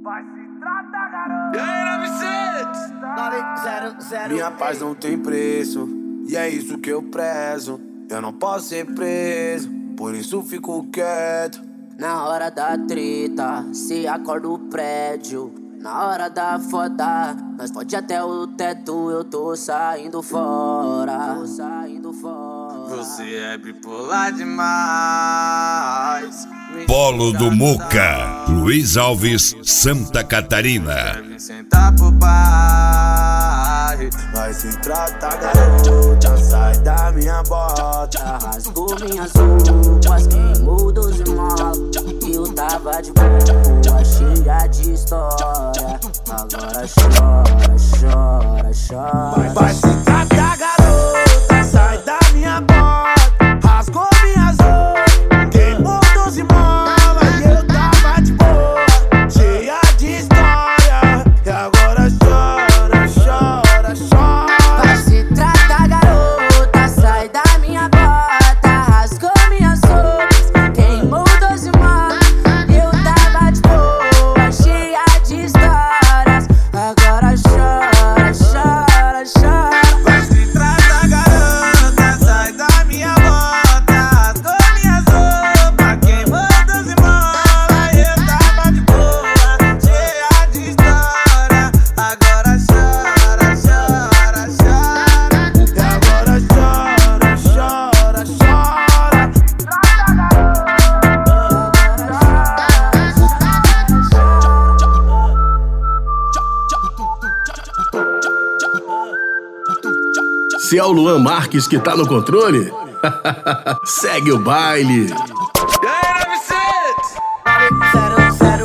Vai se tratar, garoto. E aí, 900? Minha paz não tem preço, e é isso que eu prezo. Eu não posso ser preso, por isso fico quieto. Na hora da treta, se acorda o prédio. Na hora da foda, nós pode até o teto. Eu tô saindo fora. Você é bipolar demais. Polo do Muca, Luiz Alves, Santa Catarina. Quer me sentar pro pai. Vai se tratar, garota. Sai da minha bota. Rasgou minhas roupas, queimou 12 molas. Eu tava de boa, cheia de história. Agora chora, chora. Vai se tratar, garota. Sai da minha bota. Rasgou minhas roupas, queimou 12 molas. E eu tava de boa, cheia de história. E agora chora. Vai se tratar, garota. Sai da minha bota. Rasgou minhas roupas, queimou 12 molas. Eu tava de boa, cheia de histórias. Agora chora. Vai se tratar, garota. Sai da minha bota. Rasgou minhas roupas, queimou 12 molas. E eu tava de boa, cheia de história. Agora chora. E agora chora. Se é o Luan Marques que tá no controle, segue o baile. E aí, 900?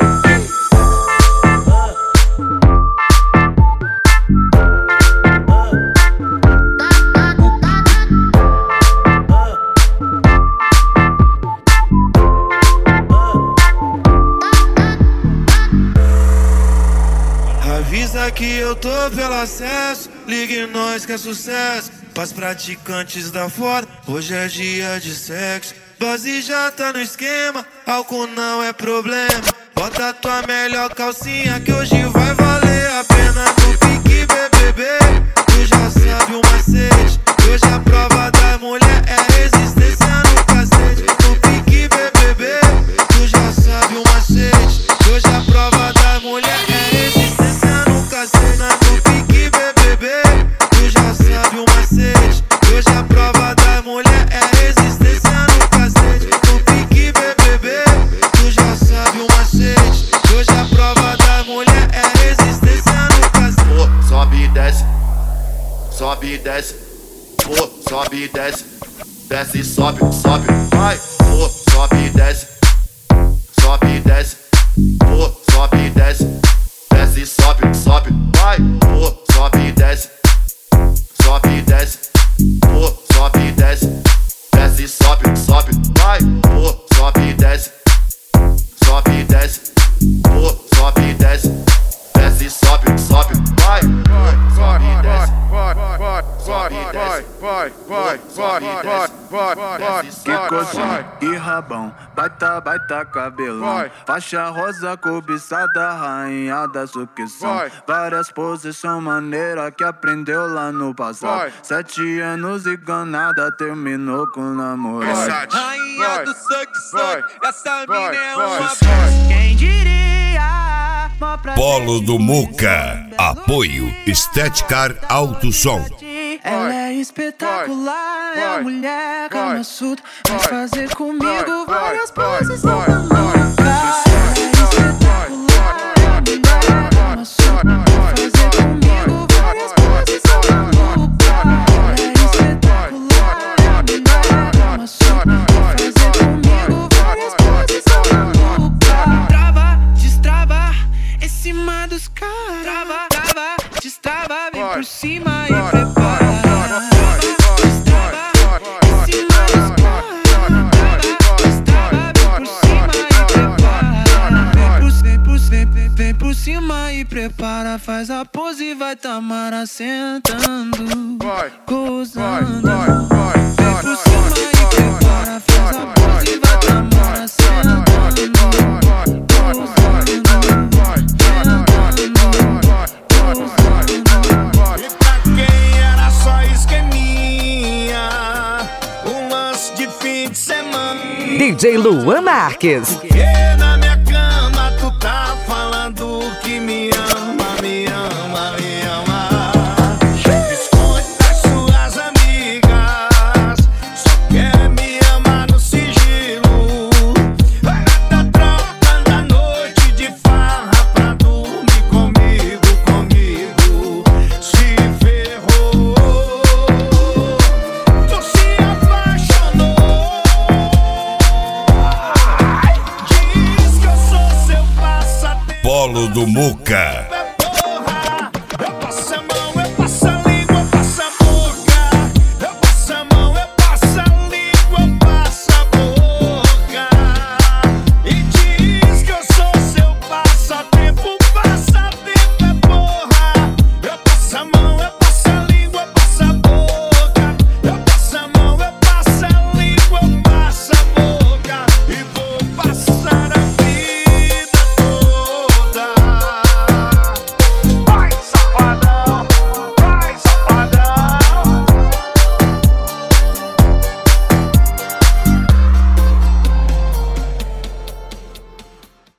Avisa que eu tô pelo acesso. Ligue nós que é sucesso. Pras praticantes da foda, hoje é dia de sexo. Base já tá no esquema, álcool não é problema. Bota tua melhor calcinha que hoje vai valer a pena. No pique BBB, tu já sabe o macete. Hoje a prova da mulher é resistência no cacete. No pique BBB, tu já sabe o macete. Hoje a prova da mulher é resistência no cacete. No pique BBB, tu já sabe o macete. Hoje a prova da mulher é resistência no cacete. No pique BBB, tu já sabe o macete. Hoje a prova da mulher é resistência no cacete. Pô, sobe e desce, sobe e desce. Pô, sobe e desce, desce e sobe, vai. Pô, sobe e desce, sobe e desce. Pô, sobe e desce, desce e sobe, vai. Pô, sobe e desce, sobe e desce. Pô, sobe e desce, desce e sobe, vai. Pô, sobe e desce, sobe e desce. Pô, sobe e desce, desce e sobe, vai. Sobe e desce, sobe e desce. Que coxinha e rabão, baita cabelão. Faixa rosa cobiçada, rainha da sucção. Várias posições maneiras que aprendeu lá no passado. 7 anos e ganada, terminou com namorado. Rainha do suck, essa mina é uma Quem diria? Polo do Muca, apoio Estética Alto Som. Ela é espetacular, é a mulher calma surda. Vai fazer comigo várias poses maluca. Ela é espetacular, é a mulher calma surda. Vai fazer comigo várias poses maluca. Ela é espetacular, é a mulher calma surda. Vai fazer comigo várias poses maluca. Trava, destrava, em cima dos caras. Trava, destrava, vem por cima e prepara. Prepara, faz a pose e vai Tamara sentando, gozando. Vem por cima e prepara, faz a pose e vai Tamara sentando, gozando. Luan Marques. E na minha cama tu tá falando que me ama, me ama, me ama. Esconde das suas amigas, só quer me amar no sigilo. Vai na troca da noite de farra pra dormir comigo, comigo. Se ferrou, tu se apaixonou. Polo do Muca,